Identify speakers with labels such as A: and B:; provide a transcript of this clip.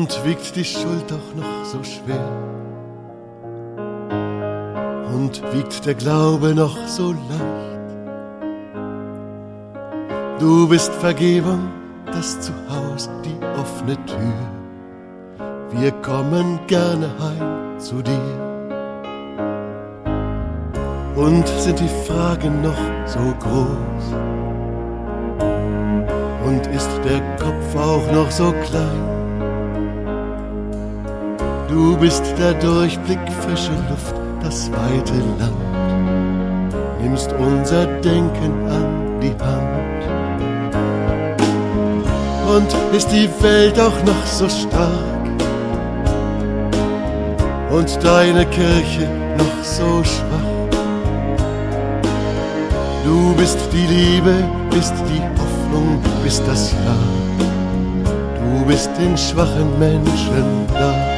A: Und wiegt die Schuld doch noch so schwer? Und wiegt der Glaube noch so leicht? Du bist Vergebung, das Zuhause, die offene Tür. Wir kommen gerne heim zu dir. Und sind die Fragen noch so groß? Und ist der Kopf auch noch so klein? Du bist der Durchblick, frische Luft, das weite Land. Nimmst unser Denken an die Hand. Und ist die Welt auch noch so stark? Und deine Kirche noch so schwach? Du bist die Liebe, bist die Hoffnung, bist das Ja. Du bist den schwachen Menschen da.